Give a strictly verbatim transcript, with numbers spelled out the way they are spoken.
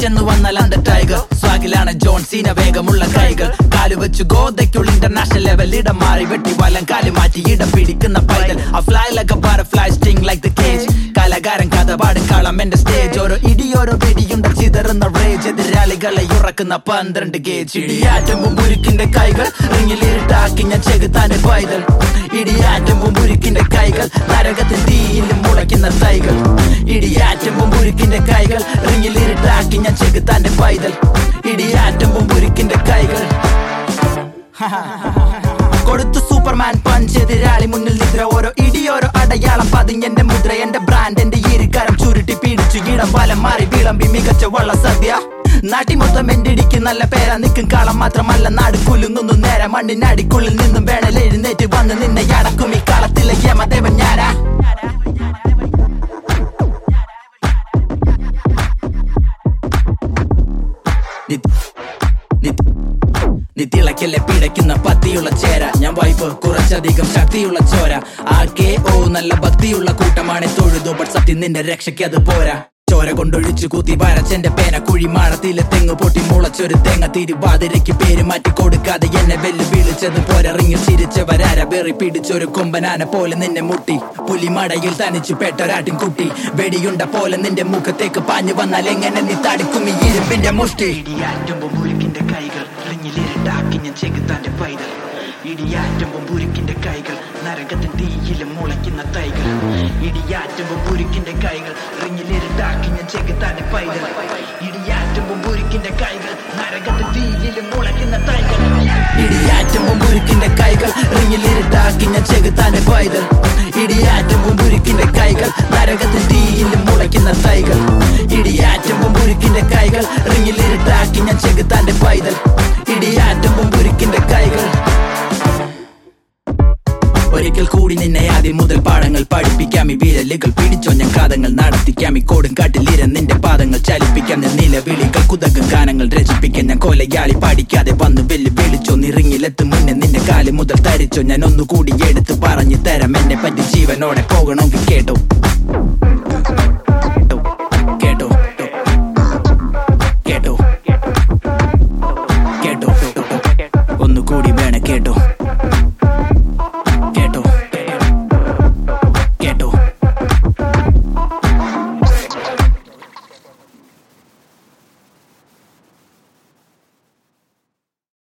ചെന്നു വന്നാൽ അന്ത ടൈഗർ സ്വാഗിലാണ് ജോൺ സീന വേഗമുള്ള കൈകൾ കാല് വെച്ചു ഗോതയ്ക്കുള്ള ഇന്റർനാഷണൽ ലെവൽ ഇടം മാറി വെട്ടി വലം കാല് മാറ്റി ഇടം പിടിക്കുന്ന പൈതൽ I fly like a butterfly sting like the cage കലാകാരൻ കഥ പാടും കളം എന്റെ സ്റ്റേജ് ഓരോ ഇടിയോരോ വെടിയുണ്ട ചിതറുന്ന റേജ് എതിരാളികളെ ഉറക്കുന്ന പന്ത്രണ്ട് ഗേജ് ഇടിയാറ്റുമ്പും മുരുക്കിന്റെ കൈകൾ റിങ്ങിലിരുട്ടാക്കി ഞാൻ ചെകുത്താന്റെ പൈതൽ ഇടിയാറ്റുമ്പും മുരുക്കിന്റെ കൈകൾ നരകത്തിൽ തീയിലും മുളയ്ക്കുന്ന തൈകൾ ഇടിയാറ്റുമ്പും മുരുക്കിന്റെ കൈകൾ റിങ്ങിലിരുട്ടാക്കി ഞാൻ ചെകുത്താന്റെ പൈതൽ ഇടിയാറ്റുമ്പും മുരുക്കിന്റെ കൈകൾ കൊടുത്തു സൂപ്പർമാൻ പഞ്ച് എതിരാളി മുന്നിൽ നിദ്ര ഓരോ ഇടിയോരോ അടയാളം പതിഞ്ഞെന്റെ മുദ്ര എന്റെ ബ്രാൻഡ് എന്റെ ഈരിക്കാരം ചുരുട്ടി പീഡിച്ചു ഇടം വലം മാറി വിളമ്പി മികച്ച വള്ള സദ്യ നാട്ടി മൊത്തം എന്റെ ഇടിക്ക് നല്ല പേരാ നിൽക്കും കാളം മാത്രമല്ല നാട് കുലുങ്ങുന്നു നേരെ മണ്ണിനടിക്കുള്ളിൽ നിന്നും വേണൽ എഴുന്നേറ്റ് വന്ന് നിന്നെ അടക്കും ഈ കാലത്തിലെ യമദേവൻ ഞാനാ നിത്തിളക്കല്ലേ പിടയ്ക്കുന്ന പത്തിയുള്ള ചേര ഞാൻ വൈഫ് കുറച്ചധികം ശക്തിയുള്ള ചോര ആ കെ ഓ നല്ല ഭക്തിയുള്ള കൂട്ടമാണ് തൊഴുതു ബട്ട് സത്യം നിന്റെ രക്ഷയ്ക്ക് അത് പോരാ ചോര കൊണ്ടൊഴിച്ചു കൂത്തി വരച്ചെന്റെ പേന കുഴിമാടത്തിലെ തെങ്ങ് പൊട്ടി മുളച്ചൊരു തേങ്ങ തിരുവാതിരയ്ക്ക് പേര് മാറ്റി കൊടുക്കാതെ എന്നെ വെല്ലു വീളിച്ചത് പോരറിഞ്ഞു ചിരിച്ചവരാര വെറി പിടിച്ചൊരു കൊമ്പനാന പോലെ നിന്നെ മുട്ടി പുലിമടയിൽ തനിച്ചു പെട്ടൊരാട്ടിൻ കുട്ടി വെടിയുണ്ട പോലെ നിന്റെ മുഖത്തേക്ക് പാഞ്ഞു വന്നാൽ എങ്ങനെ നീ തടുക്കും ഈ ഇരുമ്പിന്റെ മുഷ്ടി ഇടിയാറ്റുമ്പോ മുരുക്കിന്റെ കൈകൾ റിങ്ങിലിരുട്ടാക്കി ഞാൻ ചെകുത്താന്റെ പൈതൽ ഇടിയാറ്റുമ്പോ മുരുക്കിന്റെ കൈകൾ നരകത്തിൻ തീയിലും മുളയ്ക്കുന്ന തൈകൾ ഇടിയാറ്റുമ്പോ മുരുക്കിന്റെ കൈകൾ റിങ്ങിലിരുട്ടാക്കി ഞാൻ ചെകുത്താന്റെ പൈതൽ ഇടിയാറ്റുമ്പോ മുരുക്കിന്റെ കൈകൾ നരകത്തിൻ തീയിലും മുളയ്ക്കുന്ന തൈകൾ ഇടിയാറ്റുമ്പോ മുരുക്കിന്റെ കൈകൾ റിങ്ങിലിരുട്ടാക്കി ഞാൻ ചെകുത്താന്റെ പൈതൽ ഇടിയാറ്റുമ്പോ മുരുക്കിന്റെ കൈകൾ നരകത്തിൻ തീയിലും മുളയ്ക്കുന്ന തൈകൾ ഇടിയാറ്റുമ്പോ മുരുക്കിന്റെ കൈകൾ റിങ്ങിലിരുട്ടാക്കി ഞാൻ ചെകുത്താന്റെ പൈതൽ ഇടിയാറ്റുമ്പോ മുരുക്കിന്റെ കൈകൾ ഒരിക്കൽ കൂടി നിന്നെ ആദ്യം മുതൽ പാഠങ്ങൾ പഠിപ്പിക്കാം ഈ വിരലുകൾ പിടിച്ചോ ഞാൻ കാതങ്ങൾ നടത്തിക്കാം ഈ കോടും കാട്ടിലിര നിന്റെ പാദങ്ങൾ ചലിപ്പിക്കാം ഞാൻ നിലവിളികൾ കുതകും ഗാനങ്ങൾ രചിപ്പിക്കാൻ ഞാൻ കൊലയാളി പാടിക്കാതെ വന്ന് വെല്ലു വിളിച്ചോ നിറിങ്ങിലെത്തും മുന്നേ നിന്റെ കാല് മുതൽ തരിച്ചോ ഞാൻ ഒന്നുകൂടി എടുത്ത് പറഞ്ഞു തരാം എന്നെ പറ്റി ജീവനോടെ പോകണമെങ്കിൽ കേട്ടോ കേട്ടോ കേട്ടോ കേട്ടോ ഒന്നുകൂടി വേണ കേട്ടോ